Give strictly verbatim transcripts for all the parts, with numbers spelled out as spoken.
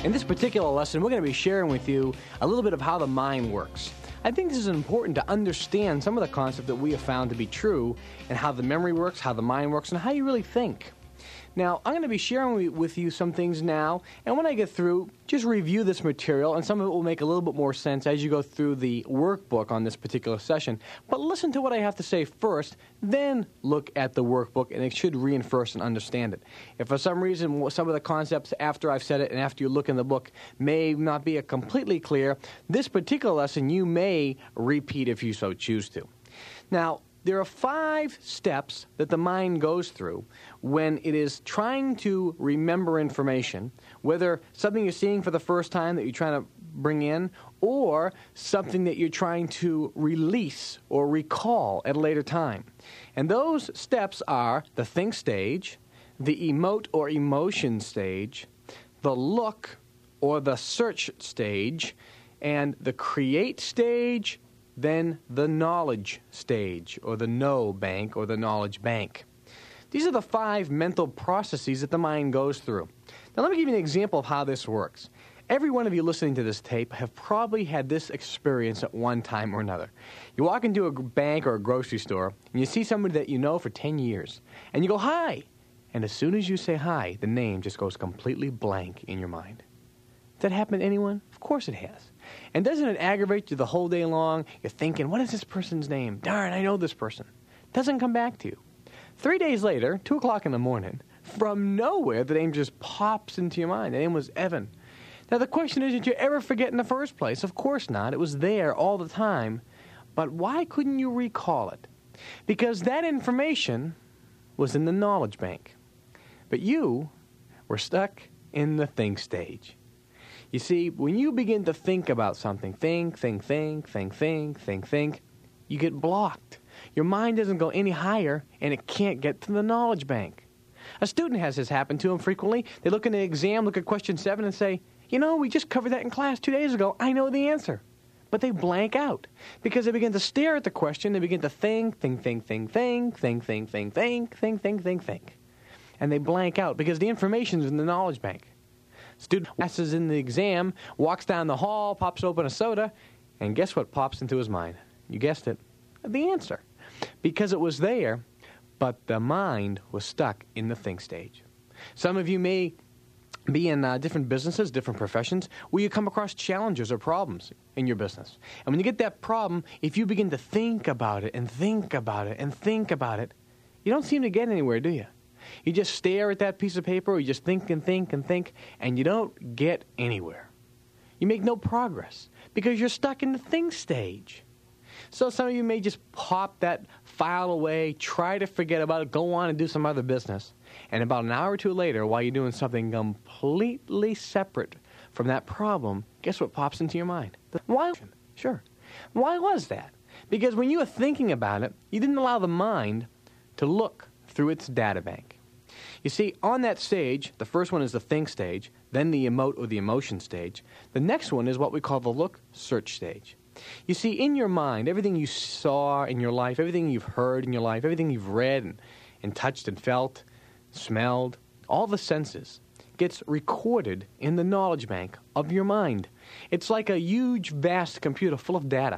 In this particular lesson, we're going to be sharing with you a little bit of how the mind works. I think this is important to understand some of the concepts that we have found to be true and how the memory works, how the mind works, and how you really think. Now, I'm going to be sharing with you some things now, and when I get through, just review this material, and some of it will make a little bit more sense as you go through the workbook on this particular session. But listen to what I have to say first, then look at the workbook, and it should reinforce and understand it. If for some reason some of the concepts after I've said it and after you look in the book may not be completely clear, this particular lesson you may repeat if you so choose to. Now, there are five steps that the mind goes through when it is trying to remember information, whether something you're seeing for the first time that you're trying to bring in, or something that you're trying to release or recall at a later time. And those steps are the think stage, the emote or emotion stage, the look or the search stage, and the create stage, then the knowledge stage, or the know bank, or the knowledge bank. These are the five mental processes that the mind goes through. Now let me give you an example of how this works. Every one of you listening to this tape have probably had this experience at one time or another. You walk into a bank or a grocery store, and you see somebody that you know for ten years, and you go, "Hi!" And as soon as you say hi, the name just goes completely blank in your mind. Does that happen to anyone? Of course it has. And doesn't it aggravate you the whole day long? You're thinking, what is this person's name? Darn, I know this person. Doesn't come back to you. Three days later, two o'clock in the morning, from nowhere, the name just pops into your mind. The name was Evan. Now, the question is, did you ever forget in the first place? Of course not. It was there all the time. But why couldn't you recall it? Because that information was in the knowledge bank. But you were stuck in the think stage. You see, when you begin to think about something, think, think, think, think, think, think, think, you get blocked. Your mind doesn't go any higher, and it can't get to the knowledge bank. A student has this happen to them frequently. They look in the exam, look at question seven, and say, you know, we just covered that in class two days ago. I know the answer. But they blank out because they begin to stare at the question. They begin to think, think, think, think, think, think, think, think, think, think, think, think, think. And they blank out because the information is in the knowledge bank. Student passes in the exam, walks down the hall, pops open a soda, and guess what pops into his mind? You guessed it, the answer. Because it was there, but the mind was stuck in the think stage. Some of you may be in uh, different businesses, different professions, where you come across challenges or problems in your business. And when you get that problem, if you begin to think about it and think about it and think about it, you don't seem to get anywhere, do you? You just stare at that piece of paper, or you just think and think and think, and you don't get anywhere. You make no progress because you're stuck in the think stage. So some of you may just pop that file away, try to forget about it, go on and do some other business. And about an hour or two later, while you're doing something completely separate from that problem, guess what pops into your mind? Why? Sure. Why was that? Because when you were thinking about it, you didn't allow the mind to look through its data bank. You see, on that stage, the first one is the think stage, then the emote or the emotion stage. The next one is what we call the look search stage. You see, in your mind, everything you saw in your life, everything you've heard in your life, everything you've read and, and touched and felt, smelled, all the senses gets recorded in the knowledge bank of your mind. It's like a huge, vast computer full of data.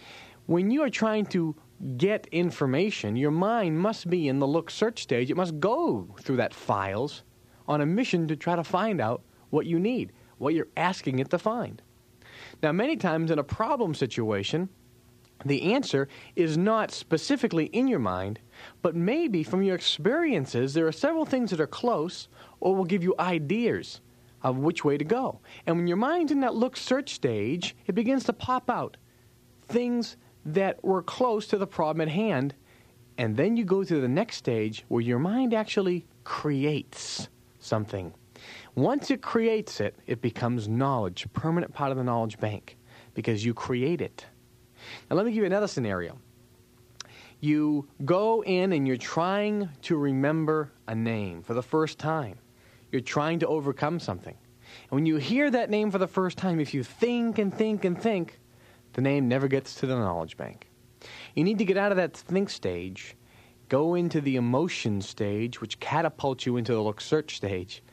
When you are trying to get information, your mind must be in the look search stage. It must go through that files on a mission to try to find out what you need, what you're asking it to find. Now, many times in a problem situation, the answer is not specifically in your mind, but maybe from your experiences, there are several things that are close or will give you ideas of which way to go. And when your mind's in that look search stage, it begins to pop out things that were close to the problem at hand, and then you go to the next stage where your mind actually creates something. Once it creates it, it becomes knowledge, a permanent part of the knowledge bank, because you create it. Now let me give you another scenario. You go in and you're trying to remember a name for the first time. You're trying to overcome something. And when you hear that name for the first time, if you think and think and think, the name never gets to the knowledge bank. You need to get out of that think stage, go into the emotion stage, which catapults you into the look search stage,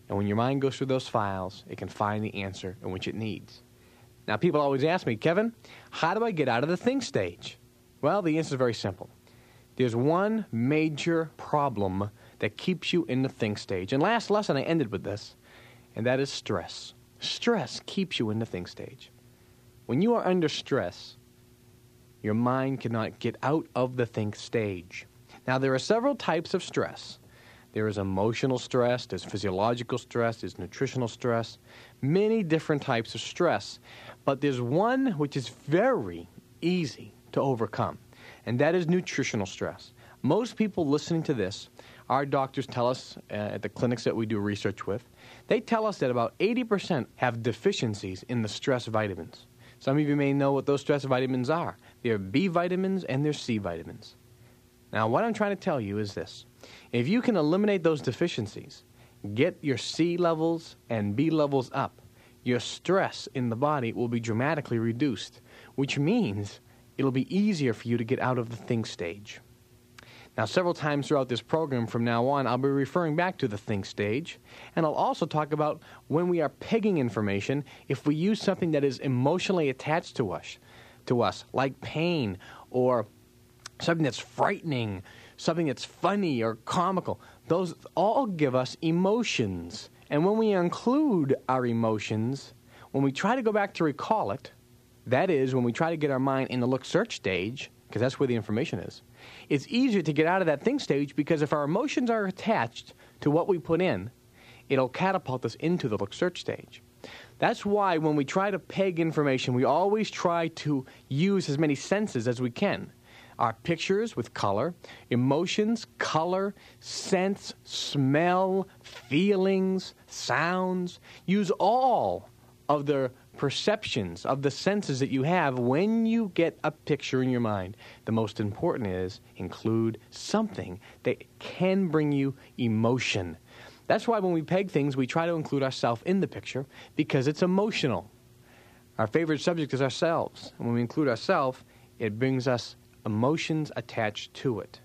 And when your mind goes through those files, it can find the answer in which it needs. Now, people always ask me, Kevin, how do I get out of the think stage? Well, the answer is very simple. There's one major problem that keeps you in the think stage. And last lesson, I ended with this, and that is stress. Stress keeps you in the think stage. When you are under stress, your mind cannot get out of the think stage. Now, there are several types of stress. There is emotional stress, there's physiological stress, there's nutritional stress, many different types of stress. But there's one which is very easy to overcome, and that is nutritional stress. Most people listening to this, our doctors tell us uh, at the clinics that we do research with, they tell us that about eighty percent have deficiencies in the stress vitamins. Some of you may know what those stress vitamins are. They're B vitamins and they're C vitamins. Now, what I'm trying to tell you is this. If you can eliminate those deficiencies, get your C levels and B levels up, your stress in the body will be dramatically reduced, which means it'll be easier for you to get out of the think stage. Now, several times throughout this program from now on, I'll be referring back to the think stage, and I'll also talk about when we are pegging information, if we use something that is emotionally attached to us, to us, like pain or something that's frightening, something that's funny or comical. Those all give us emotions. And when we include our emotions, when we try to go back to recall it, that is, when we try to get our mind in the look-search stage, because that's where the information is, it's easier to get out of that think stage because if our emotions are attached to what we put in, it'll catapult us into the look-search stage. That's why when we try to peg information, we always try to use as many senses as we can. Our pictures with color, emotions, color, sense, smell, feelings, sounds. Use all of the perceptions, of the senses that you have when you get a picture in your mind. The most important is include something that can bring you emotion. That's why when we peg things, we try to include ourselves in the picture because it's emotional. Our favorite subject is ourselves. And when we include ourselves, it brings us emotions attached to it.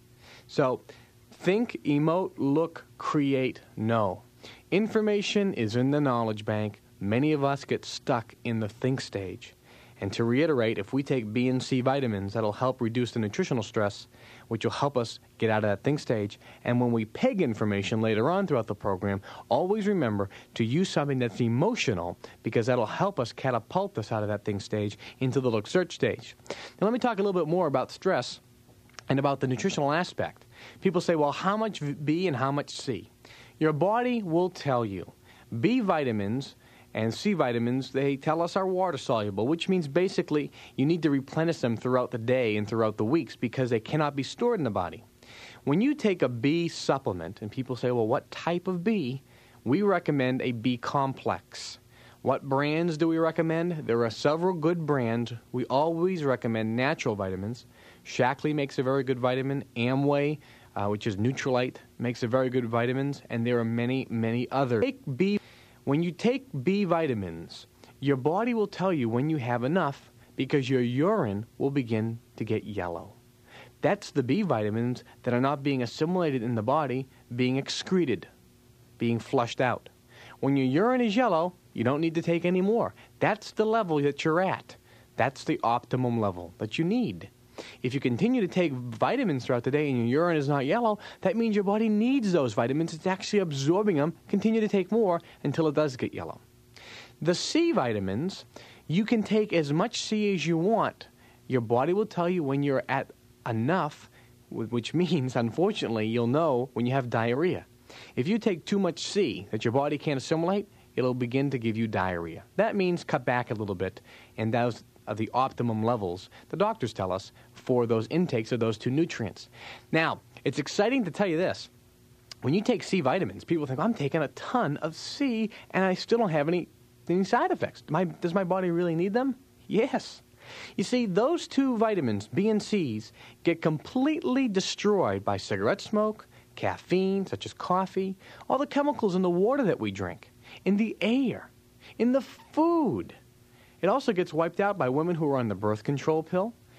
So, think, emote, look, create, know. Information is in the knowledge bank. Many of us get stuck in the think stage. And to reiterate, if we take B and C vitamins, that'll help reduce the nutritional stress, which will help us get out of that think stage. And when we peg information later on throughout the program, always remember to use something that's emotional because that'll help us catapult us out of that think stage into the look-search stage. Now, let me talk a little bit more about stress and about the nutritional aspect. People say, well, how much B and how much C? Your body will tell you. B vitamins and C vitamins, they tell us are water soluble, which means basically you need to replenish them throughout the day and throughout the weeks because they cannot be stored in the body. When you take a B supplement, and people say, well, what type of B? We recommend a B complex. What brands do we recommend? There are several good brands. We always recommend natural vitamins. Shaklee makes a very good vitamin. Amway, uh, which is Neutralite, makes a very good vitamins. And there are many, many others. Take B. When you take B vitamins, your body will tell you when you have enough because your urine will begin to get yellow. That's the B vitamins that are not being assimilated in the body, being excreted, being flushed out. When your urine is yellow, you don't need to take any more. That's the level that you're at. That's the optimum level that you need. If you continue to take vitamins throughout the day and your urine is not yellow, that means your body needs those vitamins. It's actually absorbing them. Continue to take more until it does get yellow. The C vitamins, you can take as much C as you want. Your body will tell you when you're at enough, which means, unfortunately, you'll know when you have diarrhea. If you take too much C that your body can't assimilate, it'll begin to give you diarrhea. That means cut back a little bit, and those are the optimum levels, the doctors tell us, for those intakes of those two nutrients. Now, it's exciting to tell you this. When you take C vitamins, people think, I'm taking a ton of C, and I still don't have any, any side effects. My, does my body really need them? Yes. You see, those two vitamins, B and C's, get completely destroyed by cigarette smoke, caffeine, such as coffee, all the chemicals in the water that we drink, in the air, in the food. It also gets wiped out by women who are on the birth control pill.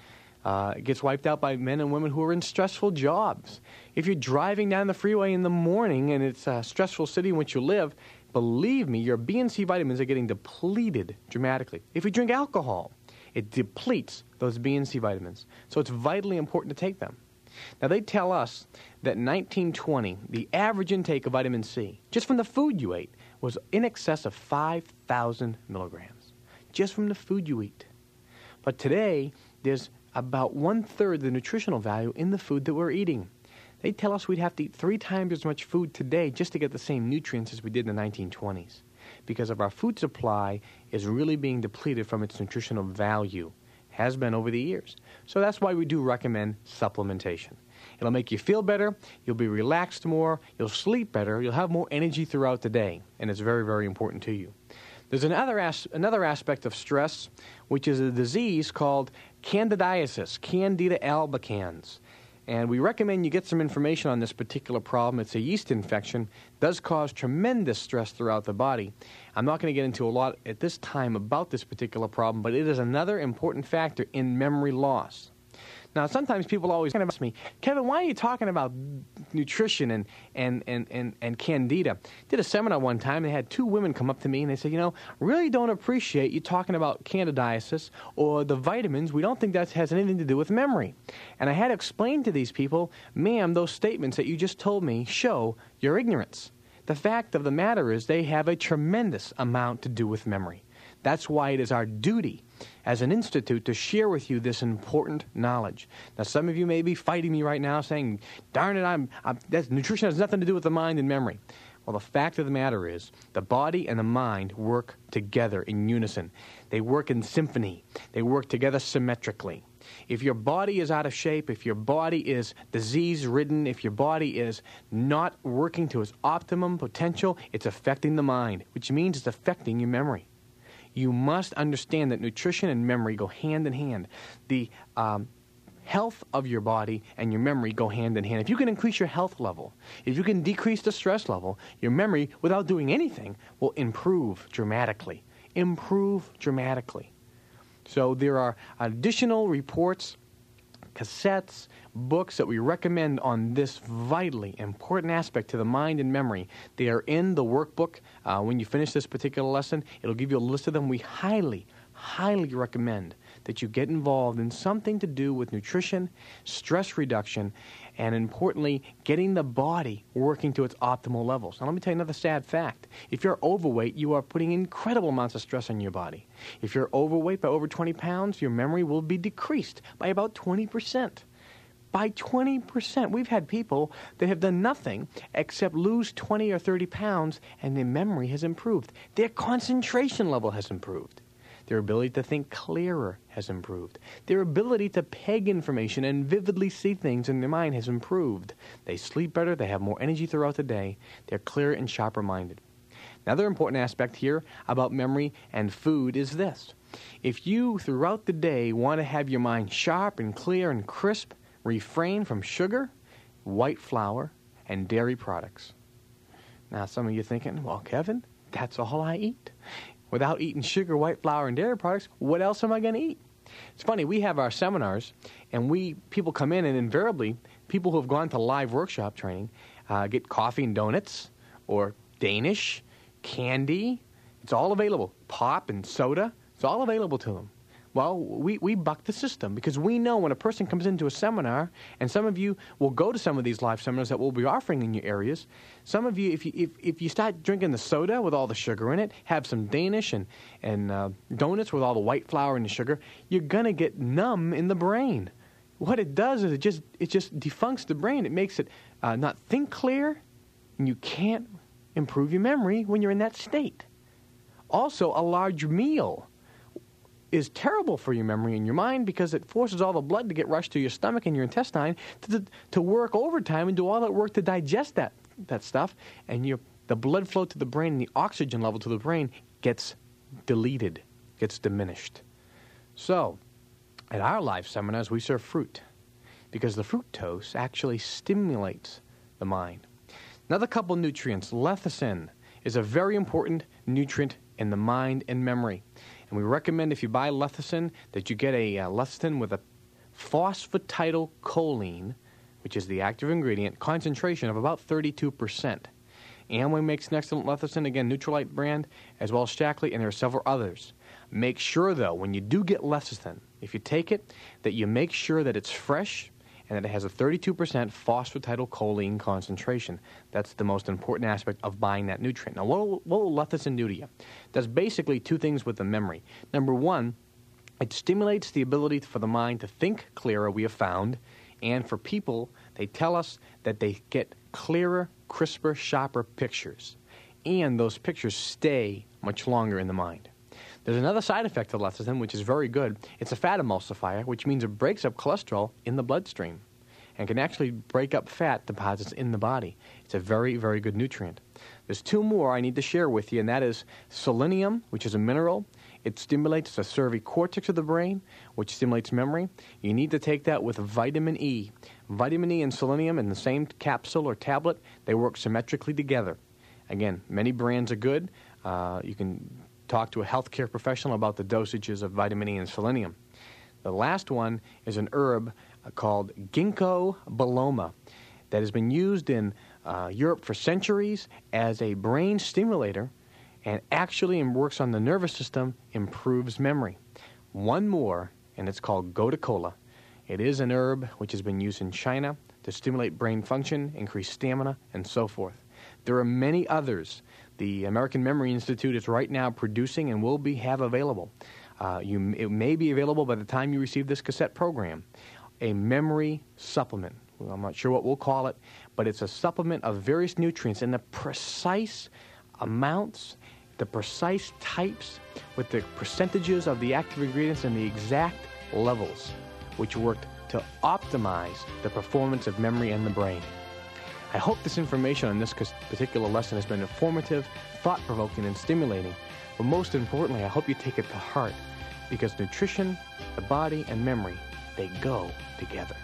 Uh, it gets wiped out by men and women who are in stressful jobs. If you're driving down the freeway in the morning and it's a stressful city in which you live, believe me, your B and C vitamins are getting depleted dramatically. If you drink alcohol, it depletes those B and C vitamins. So it's vitally important to take them. Now, they tell us that in nineteen twenty, the average intake of vitamin C, just from the food you ate, was in excess of five thousand milligrams, just from the food you eat. But today, there's about one-third the nutritional value in the food that we're eating. They tell us we'd have to eat three times as much food today just to get the same nutrients as we did in the nineteen twenties, because of our food supply is really being depleted from its nutritional value. Has been over the years. So that's why we do recommend supplementation. It'll make you feel better, you'll be relaxed more, you'll sleep better, you'll have more energy throughout the day, and it's very, very important to you. There's another, as- another aspect of stress, which is a disease called candidiasis, Candida albicans. And we recommend you get some information on this particular problem. It's a yeast infection, does cause tremendous stress throughout the body. I'm not going to get into a lot at this time about this particular problem, but it is another important factor in memory loss. Now, sometimes people always kind of ask me, Kevin, why are you talking about nutrition and, and, and, and, and candida? Did a seminar one time, they had two women come up to me and they said, you know, really don't appreciate you talking about candidiasis or the vitamins. We don't think that has anything to do with memory. And I had to explain to these people, ma'am, those statements that you just told me show your ignorance. The fact of the matter is they have a tremendous amount to do with memory. That's why it is our duty as an institute to share with you this important knowledge. Now, some of you may be fighting me right now saying, darn it, I'm, I'm, that's, nutrition has nothing to do with the mind and memory. Well, the fact of the matter is the body and the mind work together in unison. They work in symphony. They work together symmetrically. If your body is out of shape, if your body is disease-ridden, if your body is not working to its optimum potential, it's affecting the mind, which means it's affecting your memory. You must understand that nutrition and memory go hand in hand. The um, health of your body and your memory go hand in hand. If you can increase your health level, if you can decrease the stress level, your memory, without doing anything, will improve dramatically. Improve dramatically. So there are additional reports, cassettes, books that we recommend on this vitally important aspect to the mind and memory. They are in the workbook. Uh, when you finish this particular lesson, it'll give you a list of them. We highly, highly recommend that you get involved in something to do with nutrition, stress reduction, and importantly, getting the body working to its optimal levels. Now, let me tell you another sad fact. If you're overweight, you are putting incredible amounts of stress on your body. If you're overweight by over twenty pounds, your memory will be decreased by about twenty percent. By twenty percent. We've had people that have done nothing except lose twenty or thirty pounds, and their memory has improved. Their concentration level has improved. Their ability to think clearer has improved. Their ability to peg information and vividly see things in their mind has improved. They sleep better. They have more energy throughout the day. They're clearer and sharper minded. Another important aspect here about memory and food is this. If you, throughout the day, want to have your mind sharp and clear and crisp, refrain from sugar, white flour, and dairy products. Now, some of you are thinking, well, Kevin, that's all I eat. Without eating sugar, white flour, and dairy products, what else am I going to eat? It's funny, we have our seminars, and we people come in, and invariably, people who have gone to live workshop training uh, get coffee and donuts, or Danish, candy. It's all available. Pop and soda. It's all available to them. Well, we, we buck the system because we know when a person comes into a seminar, and some of you will go to some of these live seminars that we'll be offering in your areas. Some of you, if you if, if you start drinking the soda with all the sugar in it, have some Danish and, and uh, donuts with all the white flour and the sugar, you're going to get numb in the brain. What it does is it just it just defuncts the brain. It makes it uh, not think clear, and you can't improve your memory when you're in that state. Also, a large meal is terrible for your memory and your mind because it forces all the blood to get rushed to your stomach and your intestine to, to work overtime and do all that work to digest that, that stuff. And your, the blood flow to the brain and the oxygen level to the brain gets deleted, gets diminished. So, at our live seminars, we serve fruit because the fructose actually stimulates the mind. Another couple nutrients, lecithin, is a very important nutrient in the mind and memory. And we recommend if you buy lecithin that you get a uh, lecithin with a phosphatidylcholine, which is the active ingredient, concentration of about thirty-two percent. Amway makes an excellent lecithin, again, Nutrilite brand, as well as Shaklee, and there are several others. Make sure, though, when you do get lecithin, if you take it, that you make sure that it's fresh and that it has a thirty-two percent phosphatidylcholine concentration. That's the most important aspect of buying that nutrient. Now, what will, what will lecithin do to you? It does basically two things with the memory. Number one, it stimulates the ability for the mind to think clearer, we have found, and for people, they tell us that they get clearer, crisper, sharper pictures, and those pictures stay much longer in the mind. There's another side effect of lecithin, which is very good. It's a fat emulsifier, which means it breaks up cholesterol in the bloodstream and can actually break up fat deposits in the body. It's a very, very good nutrient. There's two more I need to share with you, and that is selenium, which is a mineral. It stimulates the cerebral cortex of the brain, which stimulates memory. You need to take that with vitamin E. Vitamin E and selenium in the same capsule or tablet, they work symmetrically together. Again, many brands are good. Uh, you can talk to a healthcare professional about the dosages of vitamin E and selenium. The last one is an herb uh, called ginkgo biloba that has been used in uh, Europe for centuries as a brain stimulator and actually works on the nervous system, improves memory. One more, and it's called gotu kola. It is an herb which has been used in China to stimulate brain function, increase stamina, and so forth. There are many others. The American Memory Institute is right now producing and will be have available. Uh, you, it may be available by the time you receive this cassette program. A memory supplement. Well, I'm not sure what we'll call it, but it's a supplement of various nutrients in the precise amounts, the precise types, with the percentages of the active ingredients and the exact levels, which worked to optimize the performance of memory and the brain. I hope this information on this particular lesson has been informative, thought-provoking, and stimulating. But most importantly, I hope you take it to heart, because nutrition, the body, and memory, they go together.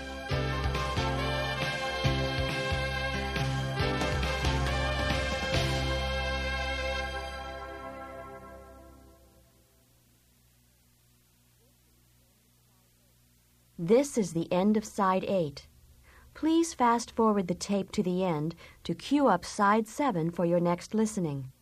This is the end of Side eight. Please fast forward the tape to the end to cue up Side seven for your next listening.